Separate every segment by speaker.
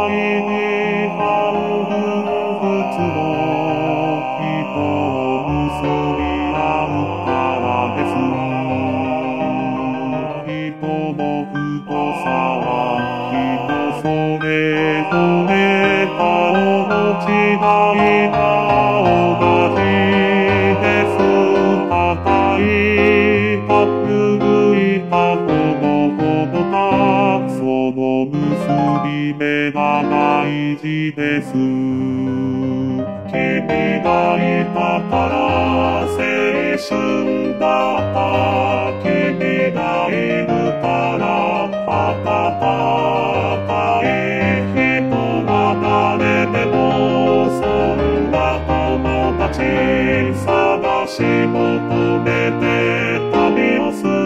Speaker 1: に半分ずつの人を結び合うからです。人の太さは人それぞれ顔の違いが同じです。高いか古いかほどほどかその結び目が大事です。君がいたから青春だった。君がいるから暖かい。人は誰でもそんな友達探し求めて旅をする。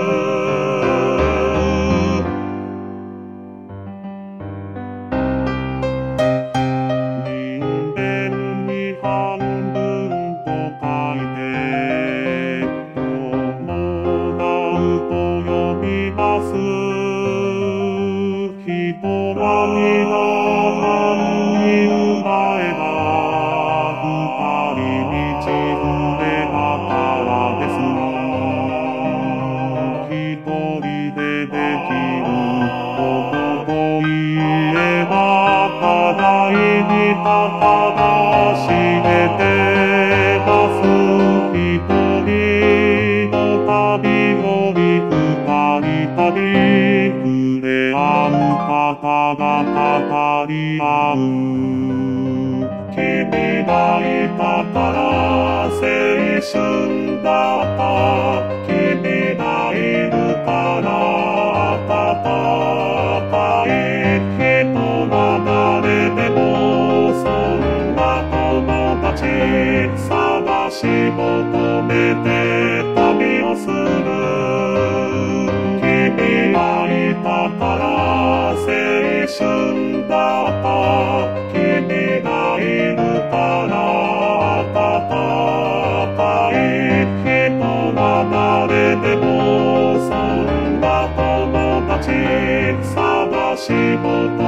Speaker 1: 人間に半分と書いて伴うと呼びます。人は皆半人前が二人道連れだからです。一人でできることといえば互いにただ知れてます。一人の旅を二人旅触れ合う方が語り合う。君がいたから青春だった。君がいるから暖かい。人は誰でもそんな友達探し求めて旅をする。君がいたから青春だった。君がいるから暖かい。人は誰でもそんな友達探し求